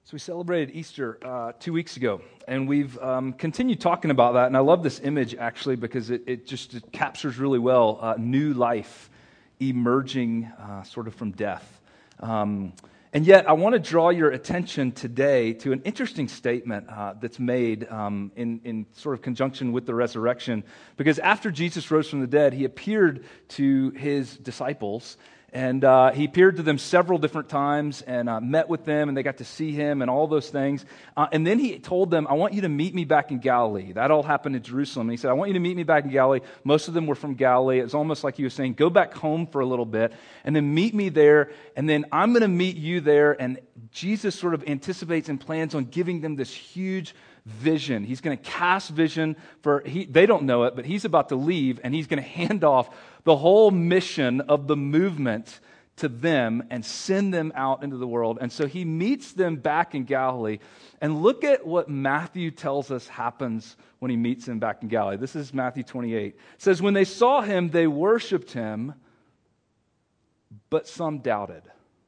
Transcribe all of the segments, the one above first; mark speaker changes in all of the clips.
Speaker 1: So we celebrated Easter 2 weeks ago, and we've continued talking about that. And I love this image, actually, because it captures really well new life emerging sort of from death. And yet, I want to draw your attention today to an interesting statement that's made in sort of conjunction with the resurrection. Because after Jesus rose from the dead, he appeared to his disciples. And he appeared to them several different times and met with them, and they got to see him and all those things. And then he told them, I want you to meet me back in Galilee. That all happened in Jerusalem. And he said, I want you to meet me back in Galilee. Most of them were from Galilee. It was almost like he was saying, go back home for a little bit, and then meet me there, and then I'm going to meet you there. And Jesus sort of anticipates and plans on giving them this huge vision. He's going to cast vision they don't know it, but he's about to leave, and he's going to hand off the whole mission of the movement to them and send them out into the world. And so he meets them back in Galilee. And look at what Matthew tells us happens when he meets them back in Galilee. This is Matthew 28. It says, when they saw him, they worshiped him, but some doubted.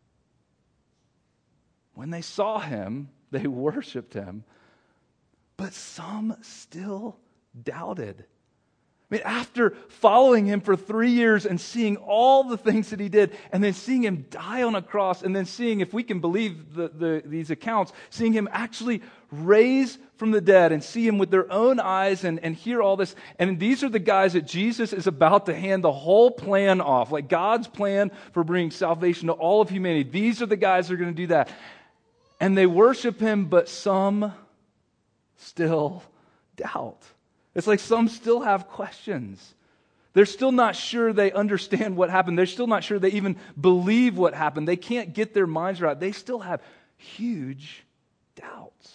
Speaker 1: When they saw him, they worshiped him, but some still doubted. I mean, after following him for 3 years and seeing all the things that he did, and then seeing him die on a cross, and then seeing, if we can believe these accounts, seeing him actually raise from the dead and see him with their own eyes and hear all this. And these are the guys that Jesus is about to hand the whole plan off, like God's plan for bringing salvation to all of humanity. These are the guys that are going to do that. And they worship him, but some still doubt. It's like some still have questions. They're still not sure they understand what happened. They're still not sure they even believe what happened. They can't get their minds right. They still have huge doubts.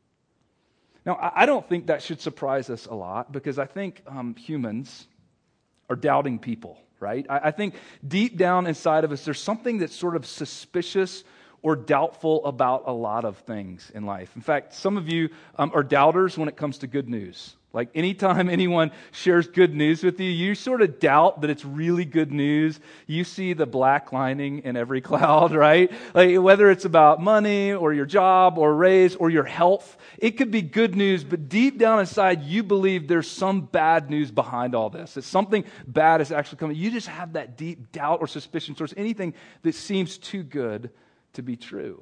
Speaker 1: Now, I don't think that should surprise us a lot, because I think humans are doubting people, right? I think deep down inside of us, there's something that's sort of suspicious or doubtful about a lot of things in life. In fact, some of you are doubters when it comes to good news. Like anytime anyone shares good news with you, you sort of doubt that it's really good news. You see the black lining in every cloud, right? Like whether it's about money or your job or raise or your health, it could be good news, but deep down inside you believe there's some bad news behind all this. That something bad is actually coming. You just have that deep doubt or suspicion towards anything that seems too good to be true.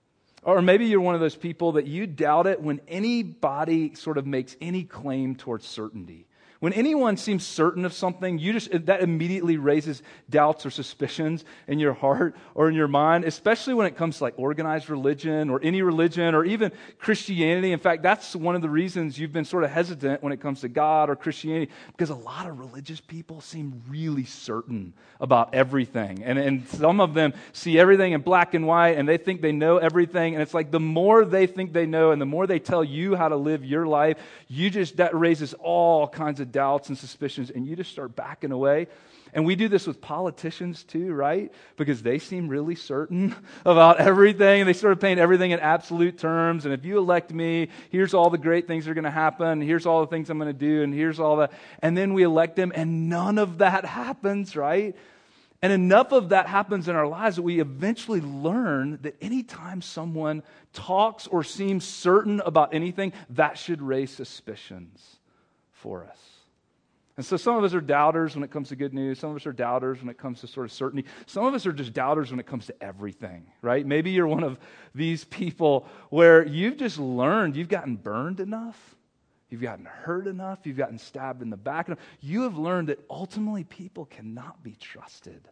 Speaker 1: Or maybe you're one of those people that you doubt it when anybody sort of makes any claim towards certainty. When anyone seems certain of something, that immediately raises doubts or suspicions in your heart or in your mind, especially when it comes to like organized religion or any religion or even Christianity. In fact, that's one of the reasons you've been sort of hesitant when it comes to God or Christianity, because a lot of religious people seem really certain about everything. And some of them see everything in black and white, and they think they know everything. And it's like the more they think they know and the more they tell you how to live your life, that raises all kinds of doubts and suspicions, and you just start backing away. And we do this with politicians too, right? Because they seem really certain about everything, and they sort of paint everything in absolute terms. And if you elect me, here's all the great things that are going to happen, here's all the things I'm going to do, and here's all that. And then we elect them, and none of that happens, right? And enough of that happens in our lives that we eventually learn that anytime someone talks or seems certain about anything, that should raise suspicions for us. And so some of us are doubters when it comes to good news. Some of us are doubters when it comes to sort of certainty. Some of us are just doubters when it comes to everything, right? Maybe you're one of these people where you've just learned, you've gotten burned enough, you've gotten hurt enough, you've gotten stabbed in the back enough. You have learned that ultimately people cannot be trusted.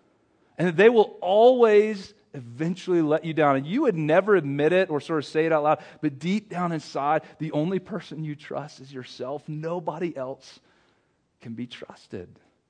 Speaker 1: And that they will always eventually let you down. And you would never admit it or sort of say it out loud, but deep down inside, the only person you trust is yourself. Nobody else can be trusted.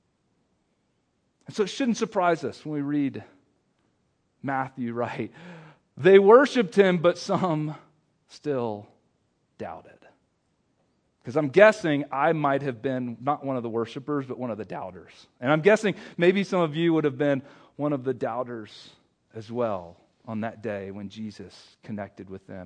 Speaker 1: And so it shouldn't surprise us when we read Matthew, right? They worshiped him, but some still doubted. Because I'm guessing I might have been not one of the worshipers, but one of the doubters. And I'm guessing maybe some of you would have been one of the doubters as well on that day when Jesus connected with them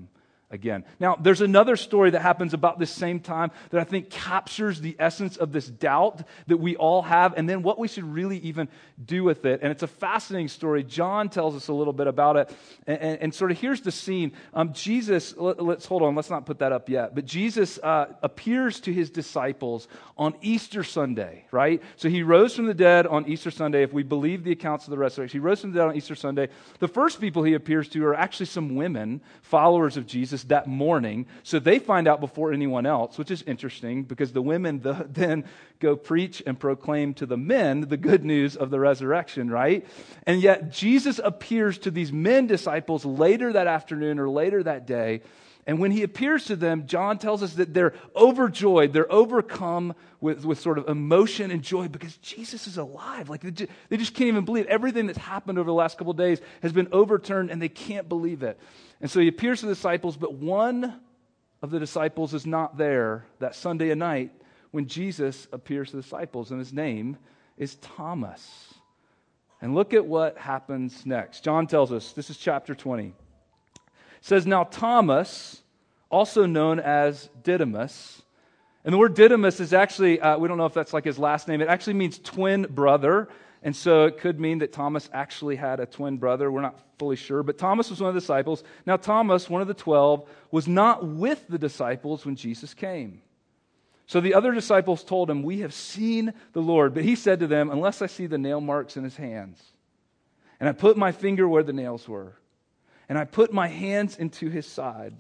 Speaker 1: again. Now, there's another story that happens about this same time that I think captures the essence of this doubt that we all have, and then what we should really even do with it. And it's a fascinating story. John tells us a little bit about it. And sort of here's the scene. Jesus, let's hold on, let's not put that up yet. But Jesus appears to his disciples on Easter Sunday, right? So he rose from the dead on Easter Sunday, if we believe the accounts of the resurrection. He rose from the dead on Easter Sunday. The first people he appears to are actually some women, followers of Jesus, that morning. So they find out before anyone else, which is interesting because the women then go preach and proclaim to the men the good news of the resurrection, right? And yet Jesus appears to these men disciples later that afternoon or later that day. And when he appears to them, John tells us that they're overjoyed. They're overcome with sort of emotion and joy because Jesus is alive. Like they just can't even believe it. Everything that's happened over the last couple of days has been overturned and they can't believe it. And so he appears to the disciples, but one of the disciples is not there that Sunday night when Jesus appears to the disciples, and his name is Thomas. And look at what happens next. John tells us, this is chapter 20. It says, now Thomas, also known as Didymus, and the word Didymus is actually, we don't know if that's like his last name, it actually means twin brother. And so it could mean that Thomas actually had a twin brother. We're not fully sure. But Thomas was one of the disciples. Now Thomas, one of the 12, was not with the disciples when Jesus came. So the other disciples told him, we have seen the Lord. But he said to them, unless I see the nail marks in his hands, and I put my finger where the nails were, and I put my hands into his side,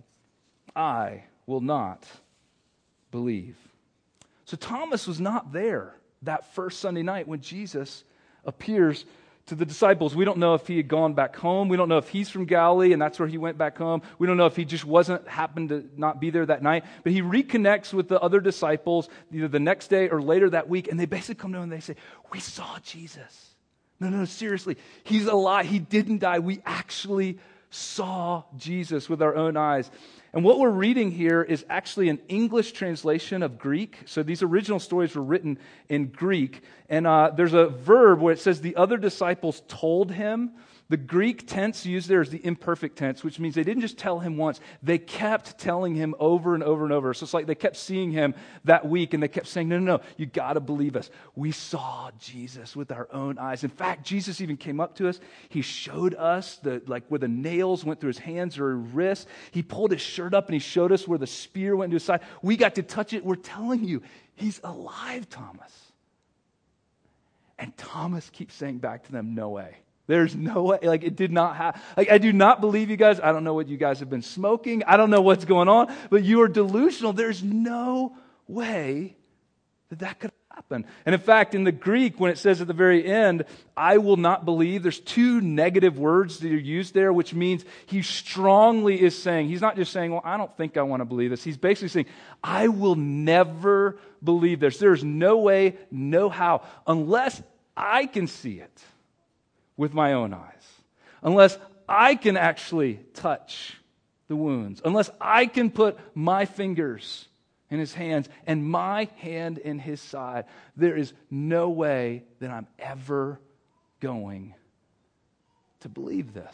Speaker 1: I will not believe. So Thomas was not there that first Sunday night when Jesus appears to the disciples. We don't know if he had gone back home. We don't know if he's from Galilee and that's where he went back home. We don't know if he just happened to not be there that night. But he reconnects with the other disciples either the next day or later that week, and they basically come to him and they say, we saw Jesus. No, seriously. He's alive. He didn't die. We actually saw Jesus with our own eyes. And what we're reading here is actually an English translation of Greek. So these original stories were written in Greek. And there's a verb where it says the other disciples told him. The Greek tense used there is the imperfect tense, which means they didn't just tell him once. They kept telling him over and over and over. So it's like they kept seeing him that week and they kept saying, no, you got to believe us. We saw Jesus with our own eyes. In fact, Jesus even came up to us. He showed us where the nails went through his hands or his wrists. He pulled his shirt up and he showed us where the spear went into his side. We got to touch it. We're telling you, he's alive, Thomas. And Thomas keeps saying back to them, no way. There's no way. It did not happen. I do not believe you guys. I don't know what you guys have been smoking. I don't know what's going on, but you are delusional. There's no way that could happen. And in fact, in the Greek, when it says at the very end, I will not believe, there's two negative words that are used there, which means he strongly is saying, he's not just saying, well, I don't think I want to believe this. He's basically saying, I will never believe this. There's no way, no how, unless I can see it with my own eyes, unless I can actually touch the wounds, unless I can put my fingers in his hands and my hand in his side, there is no way that I'm ever going to believe this.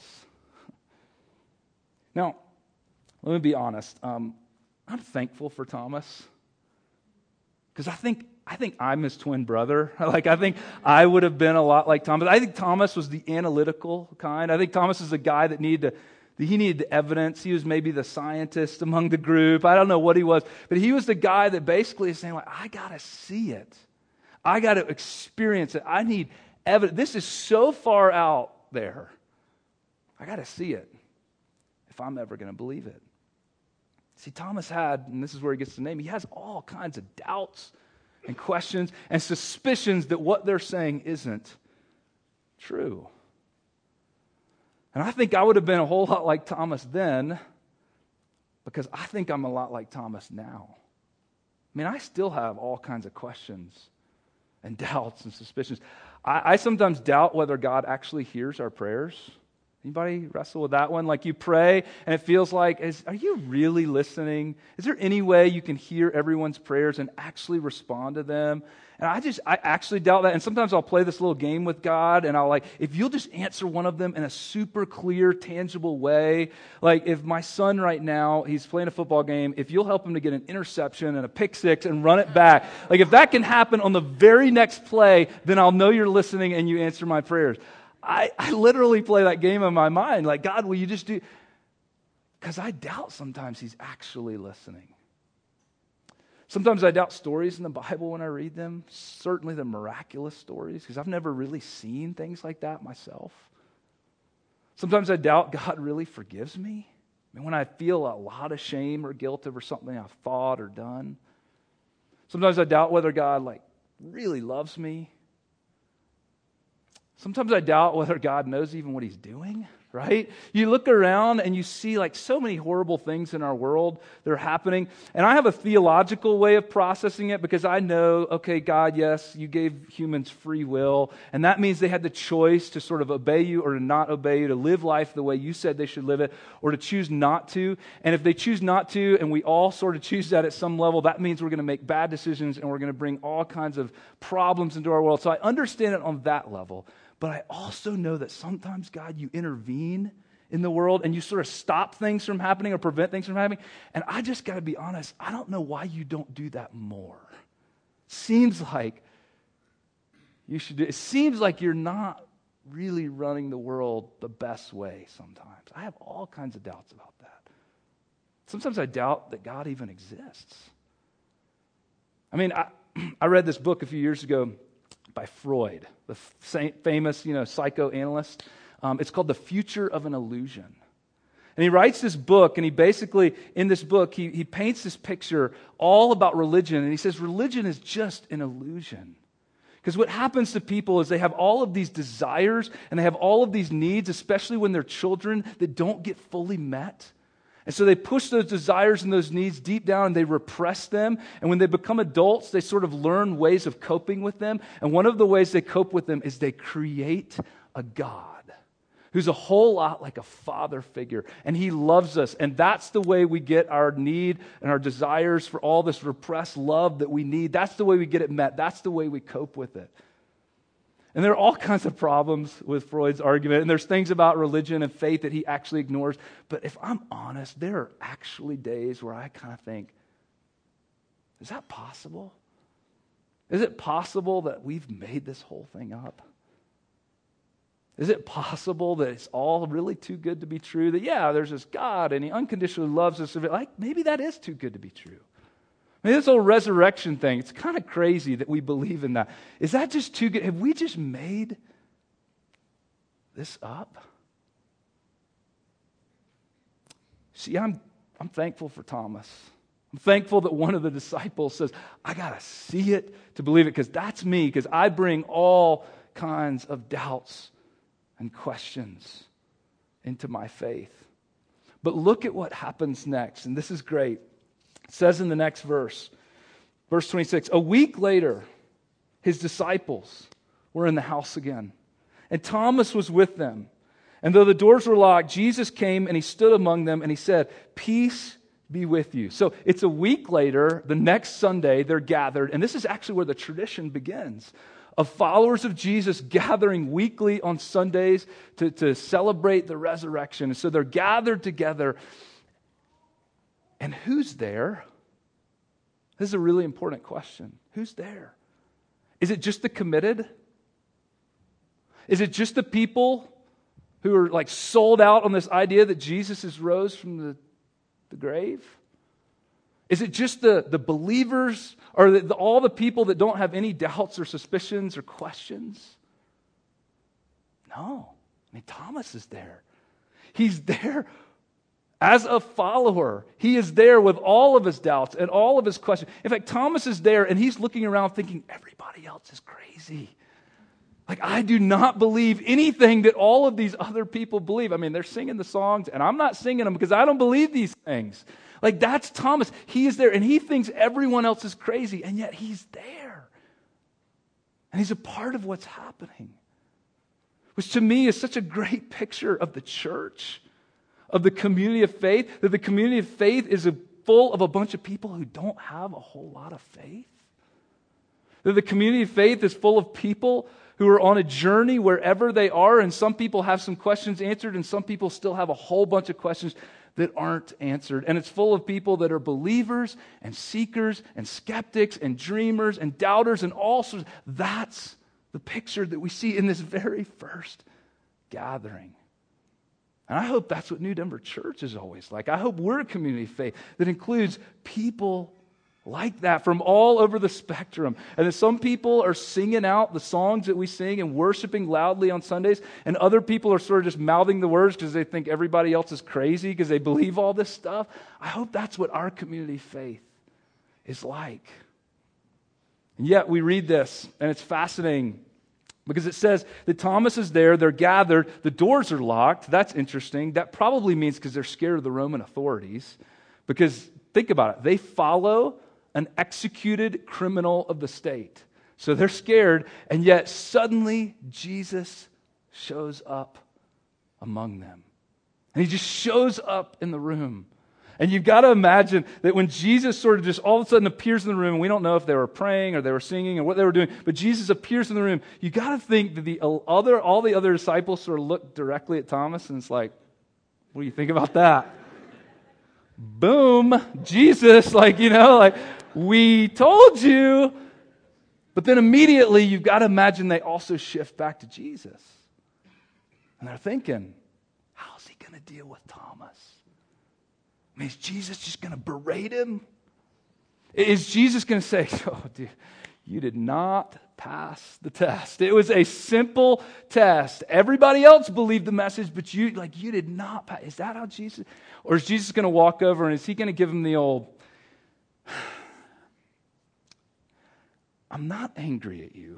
Speaker 1: Now, let me be honest. I'm thankful for Thomas because I think I'm his twin brother. I think I would have been a lot like Thomas. I think Thomas was the analytical kind. I think Thomas is a guy that needed the evidence. He was maybe the scientist among the group. I don't know what he was, but he was the guy that basically is saying, I got to see it. I got to experience it. I need evidence. This is so far out there. I got to see it if I'm ever going to believe it. See, Thomas had, and this is where he gets the name, he has all kinds of doubts and questions and suspicions that what they're saying isn't true. And I think I would have been a whole lot like Thomas then because I think I'm a lot like Thomas now. I mean, I still have all kinds of questions and doubts and suspicions. I sometimes doubt whether God actually hears our prayers Anybody wrestle with that one? Like you pray and it feels like, are you really listening? Is there any way you can hear everyone's prayers and actually respond to them? And I actually doubt that. And sometimes I'll play this little game with God and I'll like, if you'll just answer one of them in a super clear, tangible way. Like if my son right now, he's playing a football game, if you'll help him to get an interception and a pick six and run it back, like if that can happen on the very next play, then I'll know you're listening and you answer my prayers. I literally play that game in my mind. Like, God, will you just do... Because I doubt sometimes he's actually listening. Sometimes I doubt stories in the Bible when I read them. Certainly the miraculous stories, because I've never really seen things like that myself. Sometimes I doubt God really forgives me. I mean, when I feel a lot of shame or guilt over something I've thought or done. Sometimes I doubt whether God, really loves me. Sometimes I doubt whether God knows even what he's doing, right? You look around and you see so many horrible things in our world that are happening. And I have a theological way of processing it because I know, okay, God, yes, you gave humans free will. And that means they had the choice to sort of obey you or to not obey you, to live life the way you said they should live it, or to choose not to. And if they choose not to, and we all sort of choose that at some level, that means we're going to make bad decisions and we're going to bring all kinds of problems into our world. So I understand it on that level. But I also know that sometimes, God, you intervene in the world and you sort of stop things from happening or prevent things from happening. And I just got to be honest, I don't know why you don't do that more. Seems like you should do it. Seems like you're not really running the world the best way sometimes. I have all kinds of doubts about that. Sometimes I doubt that God even exists. I mean, I read this book a few years ago by Freud, the famous, psychoanalyst. It's called The Future of an Illusion. And he writes this book, and he basically, in this book, he paints this picture all about religion, and he says religion is just an illusion. Because what happens to people is they have all of these desires, and they have all of these needs, especially when they're children, that don't get fully met. And so they push those desires and those needs deep down and they repress them. And when they become adults, they sort of learn ways of coping with them. And one of the ways they cope with them is they create a God who's a whole lot like a father figure. And he loves us. And that's the way we get our need and our desires for all this repressed love that we need. That's the way we get it met. That's the way we cope with it. And there are all kinds of problems with Freud's argument, and there's things about religion and faith that he actually ignores. But if I'm honest, there are actually days where I kind of think, is that possible? Is it possible that we've made this whole thing up? Is it possible that it's all really too good to be true? That, there's this God, and he unconditionally loves us. Maybe that is too good to be true. I mean, this whole resurrection thing, it's kind of crazy that we believe in that. Is that just too good? Have we just made this up? See, I'm thankful for Thomas. I'm thankful that one of the disciples says, I got to see it to believe it, because that's me, because I bring all kinds of doubts and questions into my faith. But look at what happens next, and this is great. It says in the next verse 26, a week later, his disciples were in the house again, and Thomas was with them. And though the doors were locked, Jesus came and he stood among them and he said, peace be with you. So it's a week later, the next Sunday, they're gathered, and this is actually where the tradition begins of followers of Jesus gathering weekly on Sundays to celebrate the resurrection. And so they're gathered together. And who's there? This is a really important question. Who's there? Is it just the committed? Is it just the people who are sold out on this idea that Jesus has rose from the grave? Is it just the believers or all the people that don't have any doubts or suspicions or questions? No. I mean, Thomas is there. He's there as a follower. He is there with all of his doubts and all of his questions. In fact, Thomas is there and he's looking around thinking, everybody else is crazy. I do not believe anything that all of these other people believe. I mean, they're singing the songs and I'm not singing them because I don't believe these things. That's Thomas. He is there and he thinks everyone else is crazy, and yet he's there. And he's a part of what's happening. which to me is such a great picture of the church, of the community of faith, that the community of faith is full of a bunch of people who don't have a whole lot of faith. That the community of faith is full of people who are on a journey wherever they are, and some people have some questions answered, and some people still have a whole bunch of questions that aren't answered. And it's full of people that are believers and seekers and skeptics and dreamers and doubters and all sorts. That's the picture that we see in this very first gathering. And I hope that's what New Denver Church is always like. I hope we're a community of faith that includes people like that from all over the spectrum. And that some people are singing out the songs that we sing and worshiping loudly on Sundays, and other people are sort of just mouthing the words because they think everybody else is crazy because they believe all this stuff. I hope that's what our community of faith is like. And yet we read this, and it's fascinating because it says that Thomas is there, they're gathered, the doors are locked. That's interesting. That probably means because they're scared of the Roman authorities. Because think about it, they follow an executed criminal of the state. So they're scared, and yet suddenly Jesus shows up among them. And he just shows up in the room. And you've got to imagine that when Jesus sort of just all of a sudden appears in the room, we don't know if they were praying or they were singing or what they were doing, but Jesus appears in the room. You got to think that all the other disciples sort of look directly at Thomas, and it's like, what do you think about that? Boom, Jesus, we told you. But then immediately you've got to imagine they also shift back to Jesus. And they're thinking, how's he going to deal with Thomas? I mean, is Jesus just going to berate him? Is Jesus going to say, oh, dude, you did not pass the test. It was a simple test. Everybody else believed the message, but you did not pass. Is that how Jesus? Or is Jesus going to walk over and is he going to give him the old, I'm not angry at you.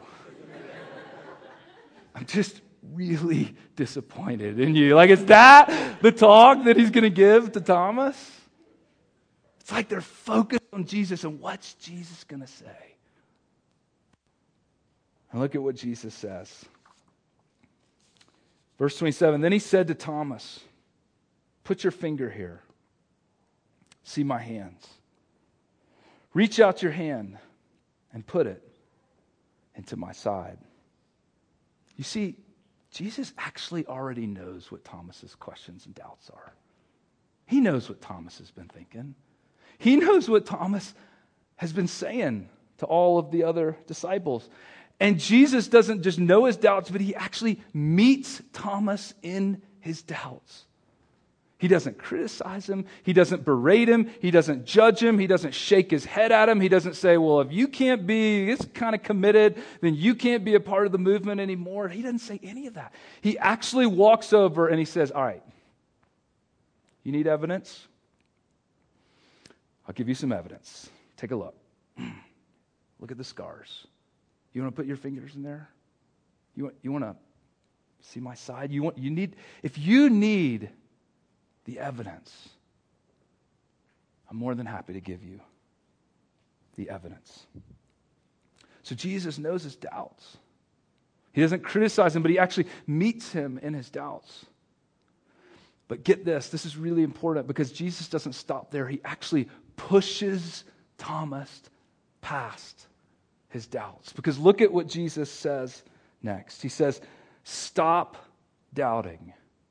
Speaker 1: I'm just really disappointed in you. Is that the talk that he's going to give to Thomas? It's like they're focused on Jesus, and what's Jesus going to say? And look at what Jesus says. Verse 27, then he said to Thomas, put your finger here. See my hands. Reach out your hand and put it into my side. You see, Jesus actually already knows what Thomas's questions and doubts are. He knows what Thomas has been thinking. He knows what Thomas has been saying to all of the other disciples. And Jesus doesn't just know his doubts, but he actually meets Thomas in his doubts. He doesn't criticize him. He doesn't berate him. He doesn't judge him. He doesn't shake his head at him. He doesn't say, well, if you can't be this kind of committed, then you can't be a part of the movement anymore. He doesn't say any of that. He actually walks over and he says, all right, you need evidence? I'll give you some evidence. Take a look. Look at the scars. You want to put your fingers in there? You want to see my side? If you need the evidence, I'm more than happy to give you the evidence. So Jesus knows his doubts. He doesn't criticize him, but he actually meets him in his doubts. But get this is really important because Jesus doesn't stop there. He actually pushes Thomas past his doubts. Because look at what Jesus says next. He says, stop doubting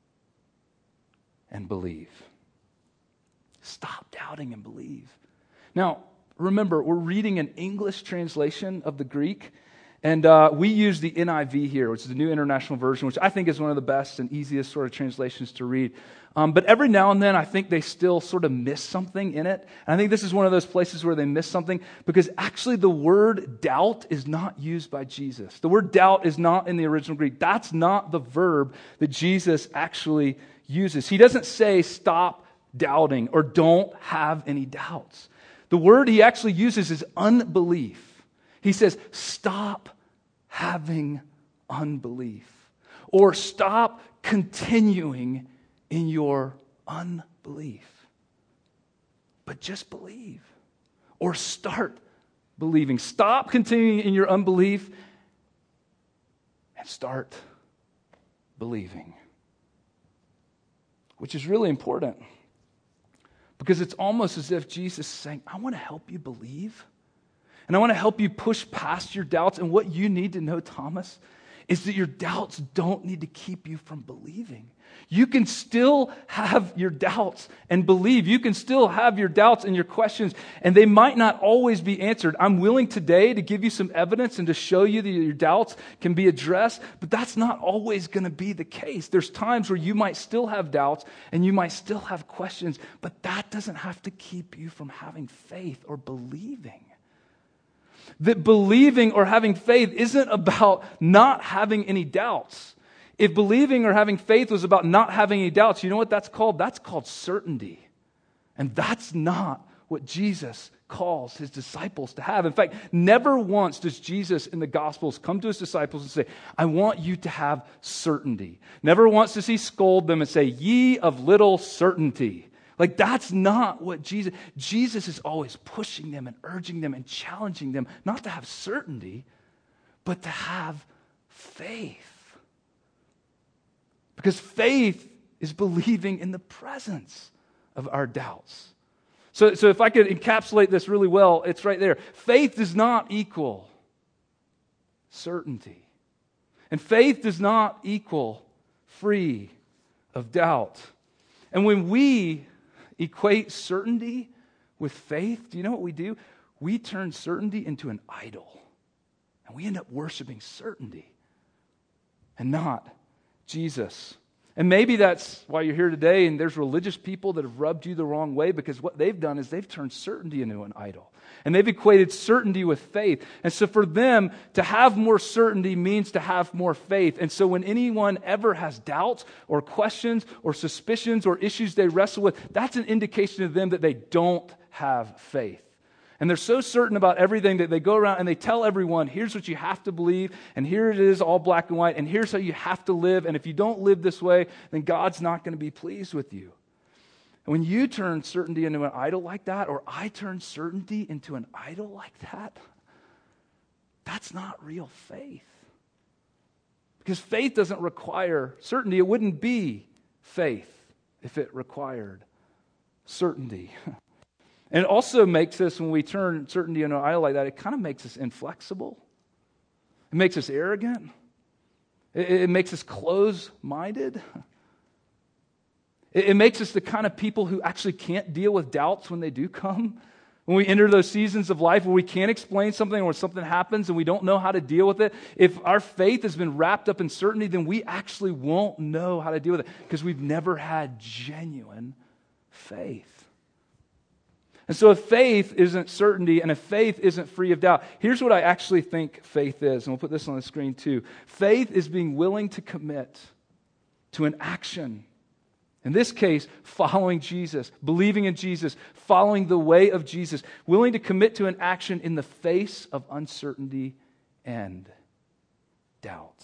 Speaker 1: and believe. Stop doubting and believe. Now, remember, we're reading an English translation of the Greek, and we use the NIV here, which is the New International Version, which I think is one of the best and easiest sort of translations to read. But every now and then, I think they still sort of miss something in it. And I think this is one of those places where they miss something, because actually the word doubt is not used by Jesus. The word doubt is not in the original Greek. That's not the verb that Jesus actually uses. He doesn't say stop doubting or don't have any doubts. The word he actually uses is unbelief. He says stop having unbelief, or stop continuing in your unbelief. But just believe, or start believing. Stop continuing in your unbelief and start believing. Which is really important. Because it's almost as if Jesus is saying, I want to help you believe. And I want to help you push past your doubts. And what you need to know, Thomas, is that your doubts don't need to keep you from believing. You can still have your doubts and believe. You can still have your doubts and your questions, and they might not always be answered. I'm willing today to give you some evidence and to show you that your doubts can be addressed, but that's not always going to be the case. There's times where you might still have doubts and you might still have questions, but that doesn't have to keep you from having faith or believing. That believing or having faith isn't about not having any doubts. If believing or having faith was about not having any doubts, you know what that's called? That's called certainty. And that's not what Jesus calls his disciples to have. In fact, never once does Jesus in the Gospels come to his disciples and say, I want you to have certainty. Never once does he scold them and say, ye of little certainty. Like, that's not what Jesus is always pushing them and urging them and challenging them, not to have certainty, but to have faith. Because faith is believing in the presence of our doubts. So if I could encapsulate this really well, it's right there. Faith does not equal certainty. And faith does not equal free of doubt. And when we equate certainty with faith, do you know what we do? We turn certainty into an idol. And we end up worshiping certainty and not Jesus. And maybe that's why you're here today, and there's religious people that have rubbed you the wrong way, because what they've done is they've turned certainty into an idol. And they've equated certainty with faith. And so for them, to have more certainty means to have more faith. And so when anyone ever has doubts or questions or suspicions or issues they wrestle with, that's an indication to them that they don't have faith. And they're so certain about everything that they go around and they tell everyone, here's what you have to believe, and here it is, all black and white, and here's how you have to live, and if you don't live this way, then God's not going to be pleased with you. And when you turn certainty into an idol like that, or I turn certainty into an idol like that, that's not real faith. Because faith doesn't require certainty. It wouldn't be faith if it required certainty. And it also makes us, when we turn certainty into an idol like that, it kind of makes us inflexible. It makes us arrogant. It makes us close-minded. It makes us the kind of people who actually can't deal with doubts when they do come. When we enter those seasons of life where we can't explain something, or something happens and we don't know how to deal with it, if our faith has been wrapped up in certainty, then we actually won't know how to deal with it because we've never had genuine faith. And so if faith isn't certainty and if faith isn't free of doubt, here's what I actually think faith is. And we'll put this on the screen too. Faith is being willing to commit to an action. In this case, following Jesus, believing in Jesus, following the way of Jesus, willing to commit to an action in the face of uncertainty and doubt.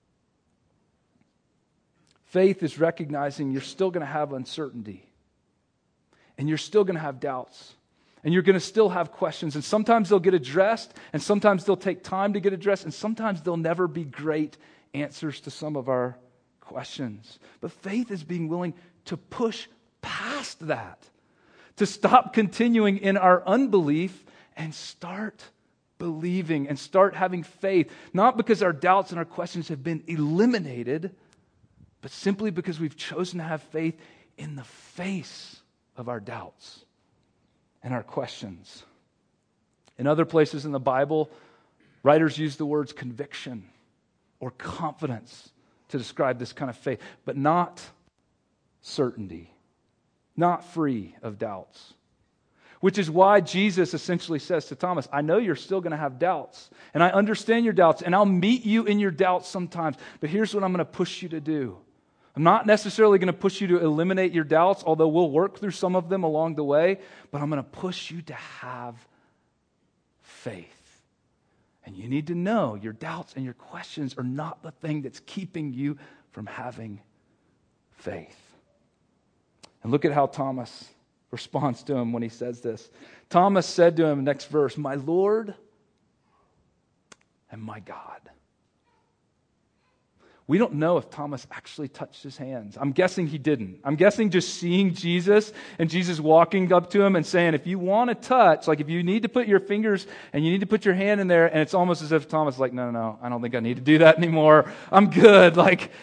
Speaker 1: Faith is recognizing you're still going to have uncertainty. And you're still going to have doubts. And you're going to still have questions. And sometimes they'll get addressed. And sometimes they'll take time to get addressed. And sometimes they'll never be great answers to some of our questions. But faith is being willing to push past that. To stop continuing in our unbelief and start believing and start having faith. Not because our doubts and our questions have been eliminated, but simply because we've chosen to have faith in the face of our doubts and our questions. In other places in the Bible, writers use the words conviction or confidence to describe this kind of faith, but not certainty, not free of doubts. Which is why Jesus essentially says to Thomas, I know you're still going to have doubts, and I understand your doubts, and I'll meet you in your doubts sometimes, but here's what I'm going to push you to do. I'm not necessarily going to push you to eliminate your doubts, although we'll work through some of them along the way, but I'm going to push you to have faith. And you need to know your doubts and your questions are not the thing that's keeping you from having faith. And look at how Thomas responds to him when he says this. Thomas said to him, next verse, my Lord and my God. We don't know if Thomas actually touched his hands. I'm guessing he didn't. I'm guessing just seeing Jesus and Jesus walking up to him and saying, if you want to touch, like if you need to put your fingers and you need to put your hand in there, and it's almost as if Thomas is like, no, I don't think I need to do that anymore. I'm good.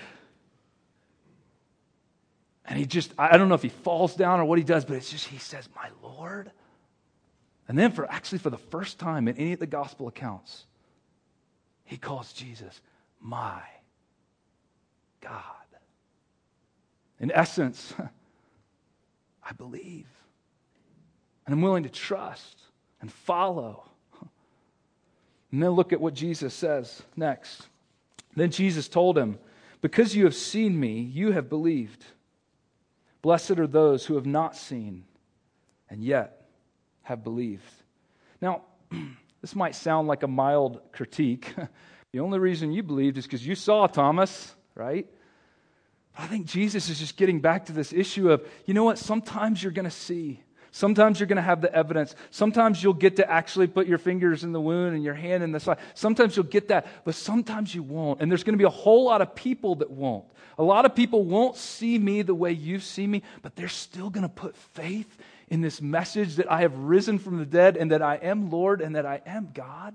Speaker 1: And he just, I don't know if he falls down or what he does, but it's just, he says, my Lord. And then for the first time in any of the gospel accounts, he calls Jesus my God. In essence, I believe. And I'm willing to trust and follow. And then look at what Jesus says next. Then Jesus told him, because you have seen me, you have believed. Blessed are those who have not seen and yet have believed. Now, this might sound like a mild critique. The only reason you believed is because you saw Thomas, right? But I think Jesus is just getting back to this issue of, you know what, sometimes you're going to see. Sometimes you're going to have the evidence. Sometimes you'll get to actually put your fingers in the wound and your hand in the side. Sometimes you'll get that, but sometimes you won't. And there's going to be a whole lot of people that won't. A lot of people won't see me the way you see me, but they're still going to put faith in this message that I have risen from the dead and that I am Lord and that I am God.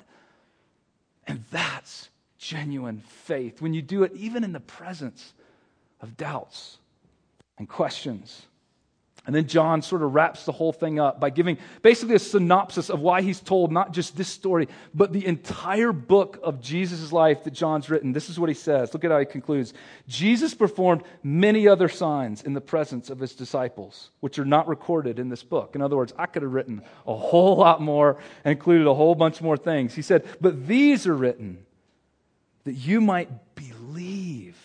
Speaker 1: And that's genuine faith. When you do it even in the presence of doubts and questions. And then John sort of wraps the whole thing up by giving basically a synopsis of why he's told not just this story, but the entire book of Jesus' life that John's written. This is what he says. Look at how he concludes. Jesus performed many other signs in the presence of his disciples, which are not recorded in this book. In other words, I could have written a whole lot more and included a whole bunch more things. He said, but these are written that you might believe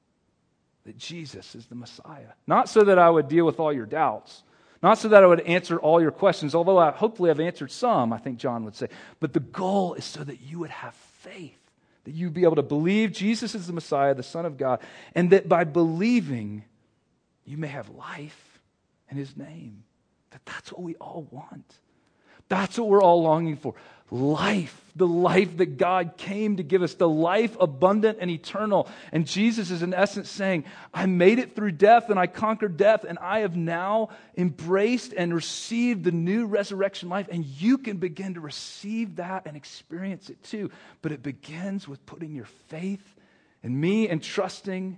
Speaker 1: that Jesus is the Messiah. Not so that I would deal with all your doubts. Not so that I would answer all your questions, although hopefully I've answered some, I think John would say. But the goal is so that you would have faith. That you'd be able to believe Jesus is the Messiah, the Son of God. And that by believing, you may have life in His name. That's what we all want. That's what we're all longing for. Life, the life that God came to give us, the life abundant and eternal. And Jesus is in essence saying, I made it through death and I conquered death and I have now embraced and received the new resurrection life, and you can begin to receive that and experience it too. But it begins with putting your faith in me and trusting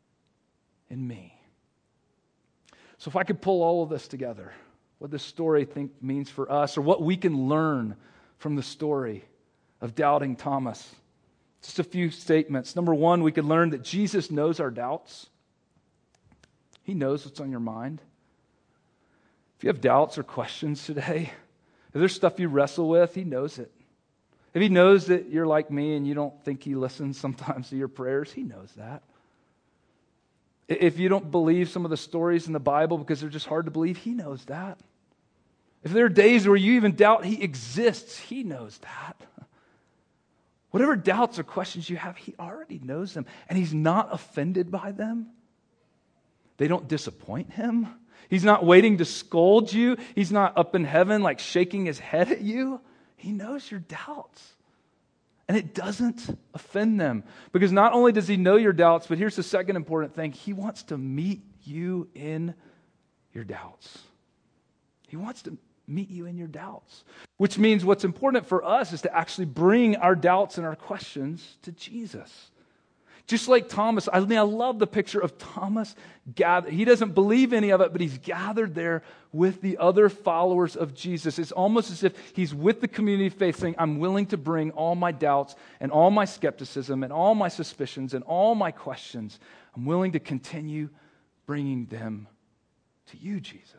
Speaker 1: in me. So if I could pull all of this together, what this story means for us, or what we can learn from the story of doubting Thomas. Just a few statements. Number one, we could learn that Jesus knows our doubts. He knows what's on your mind. If you have doubts or questions today, if there's stuff you wrestle with, He knows it. If He knows that you're like me and you don't think He listens sometimes to your prayers, He knows that. If you don't believe some of the stories in the Bible because they're just hard to believe, He knows that. If there are days where you even doubt He exists, He knows that. Whatever doubts or questions you have, He already knows them, and He's not offended by them. They don't disappoint Him. He's not waiting to scold you. He's not up in heaven like shaking His head at you. He knows your doubts. And it doesn't offend them. Because not only does He know your doubts, but here's the second important thing. He wants to meet you in your doubts. He wants to meet you in your doubts. Which means what's important for us is to actually bring our doubts and our questions to Jesus. Just like Thomas, I love the picture of Thomas gathered. He doesn't believe any of it, but he's gathered there with the other followers of Jesus. It's almost as if he's with the community of faith saying, I'm willing to bring all my doubts and all my skepticism and all my suspicions and all my questions. I'm willing to continue bringing them to you, Jesus.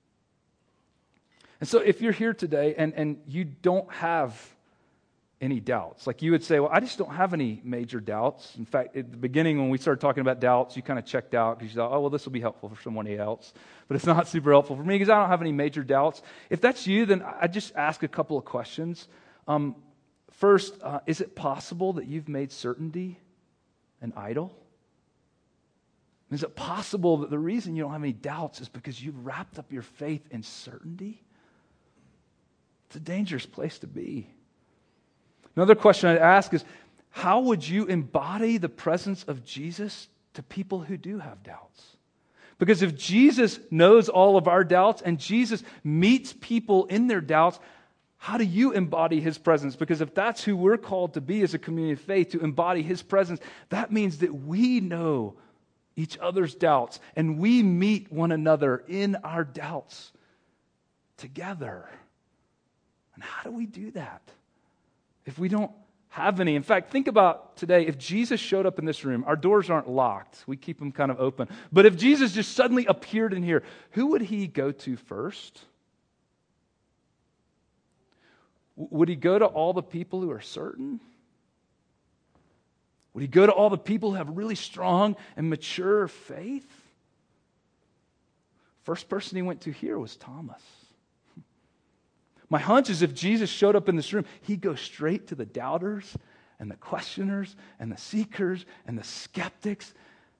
Speaker 1: And so if you're here today and you don't have any doubts, like you would say, well, I just don't have any major doubts. In fact, at the beginning when we started talking about doubts, you kind of checked out because you thought, oh, well, this will be helpful for someone else. But it's not super helpful for me because I don't have any major doubts. If that's you, then I just ask a couple of questions. First, is it possible that you've made certainty an idol? Is it possible that the reason you don't have any doubts is because you've wrapped up your faith in certainty? It's a dangerous place to be. Another question I'd ask is, how would you embody the presence of Jesus to people who do have doubts? Because if Jesus knows all of our doubts and Jesus meets people in their doubts, how do you embody his presence? Because if that's who we're called to be as a community of faith, to embody his presence, that means that we know each other's doubts and we meet one another in our doubts together. And how do we do that if we don't have any? In fact, think about today, if Jesus showed up in this room, our doors aren't locked, we keep them kind of open. But if Jesus just suddenly appeared in here, who would he go to first? Would he go to all the people who are certain? Would he go to all the people who have really strong and mature faith? First person he went to here was Thomas. My hunch is if Jesus showed up in this room, he'd go straight to the doubters and the questioners and the seekers and the skeptics.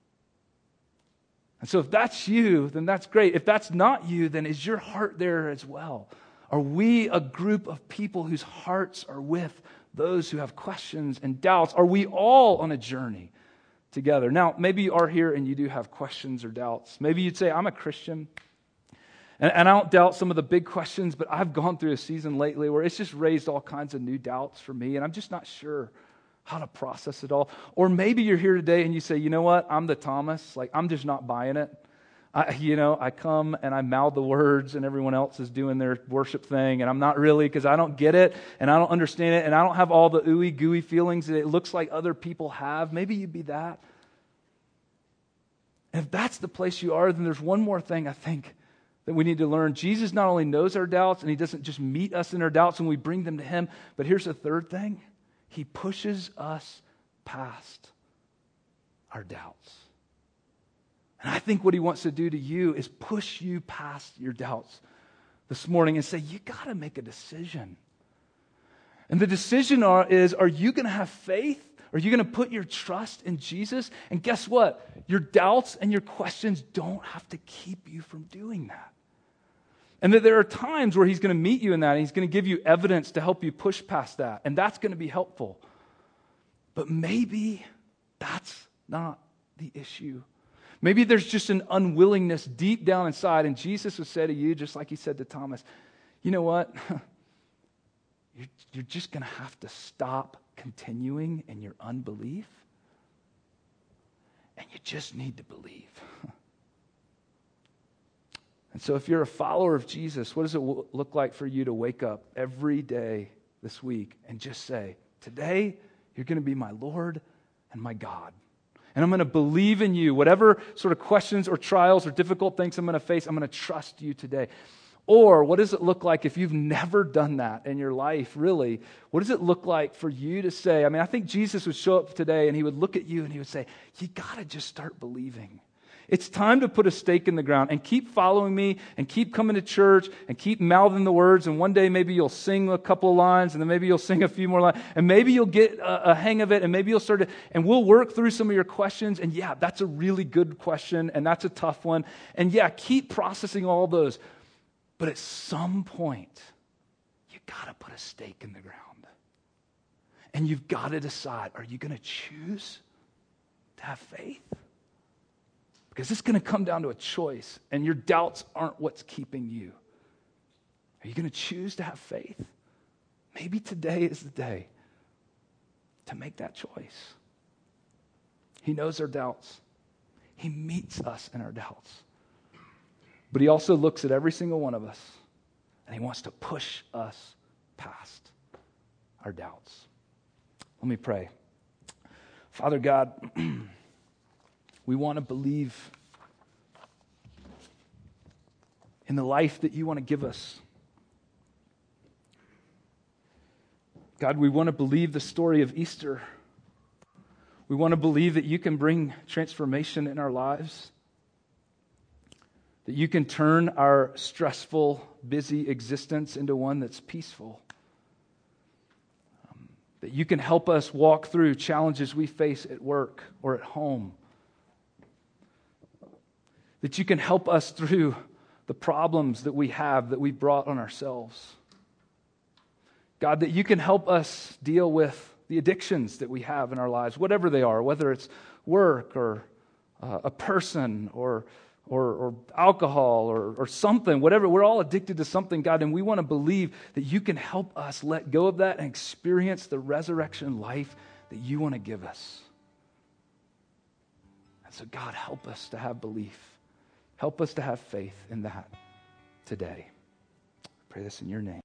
Speaker 1: And so if that's you, then that's great. If that's not you, then is your heart there as well? Are we a group of people whose hearts are with those who have questions and doubts? Are we all on a journey together? Now, maybe you are here and you do have questions or doubts. Maybe you'd say, I'm a Christian. And I don't doubt some of the big questions, but I've gone through a season lately where it's just raised all kinds of new doubts for me, and I'm just not sure how to process it all. Or maybe you're here today and you say, you know what, I'm the Thomas. Like, I'm just not buying it. I come and I mouth the words and everyone else is doing their worship thing, and I'm not really, because I don't get it and I don't understand it and I don't have all the ooey gooey feelings that it looks like other people have. Maybe you'd be that. And if that's the place you are, then there's one more thing I think that we need to learn. Jesus not only knows our doubts, and he doesn't just meet us in our doubts when we bring them to him, but here's the third thing. He pushes us past our doubts. And I think what he wants to do to you is push you past your doubts this morning and say, you got to make a decision. And the decision is, are you going to have faith? Are you going to put your trust in Jesus? And guess what? Your doubts and your questions don't have to keep you from doing that. And that there are times where he's going to meet you in that, and he's going to give you evidence to help you push past that. And that's going to be helpful. But maybe that's not the issue. Maybe there's just an unwillingness deep down inside, and Jesus would say to you, just like he said to Thomas, you know what? You're just going to have to stop continuing in your unbelief, and you just need to believe. And so if you're a follower of Jesus, what does it look like for you to wake up every day this week and just say, today you're going to be my Lord and my God. And I'm going to believe in you. Whatever sort of questions or trials or difficult things I'm going to face, I'm going to trust you today. Or what does it look like if you've never done that in your life, really? What does it look like for you to say, I think Jesus would show up today and he would look at you and he would say, you got to just start believing. It's time to put a stake in the ground and keep following me and keep coming to church and keep mouthing the words. And one day maybe you'll sing a couple of lines and then maybe you'll sing a few more lines and maybe you'll get a hang of it and maybe you'll start to, and we'll work through some of your questions. And yeah, that's a really good question and that's a tough one. And yeah, keep processing all those. But at some point, you got to put a stake in the ground. And you've got to decide, are you going to choose to have faith? Because it's going to come down to a choice, and your doubts aren't what's keeping you. Are you going to choose to have faith? Maybe today is the day to make that choice. He knows our doubts. He meets us in our doubts. But he also looks at every single one of us, and he wants to push us past our doubts. Let me pray. Father God, we want to believe in the life that you want to give us. God, we want to believe the story of Easter. We want to believe that you can bring transformation in our lives, that you can turn our stressful, busy existence into one that's peaceful, that you can help us walk through challenges we face at work or at home, that you can help us through the problems that we have that we brought on ourselves. God, that you can help us deal with the addictions that we have in our lives, whatever they are, whether it's work or a person or alcohol or something, whatever. We're all addicted to something, God, and we want to believe that you can help us let go of that and experience the resurrection life that you want to give us. And so, God, help us to have belief. Help us to have faith in that today. I pray this in your name.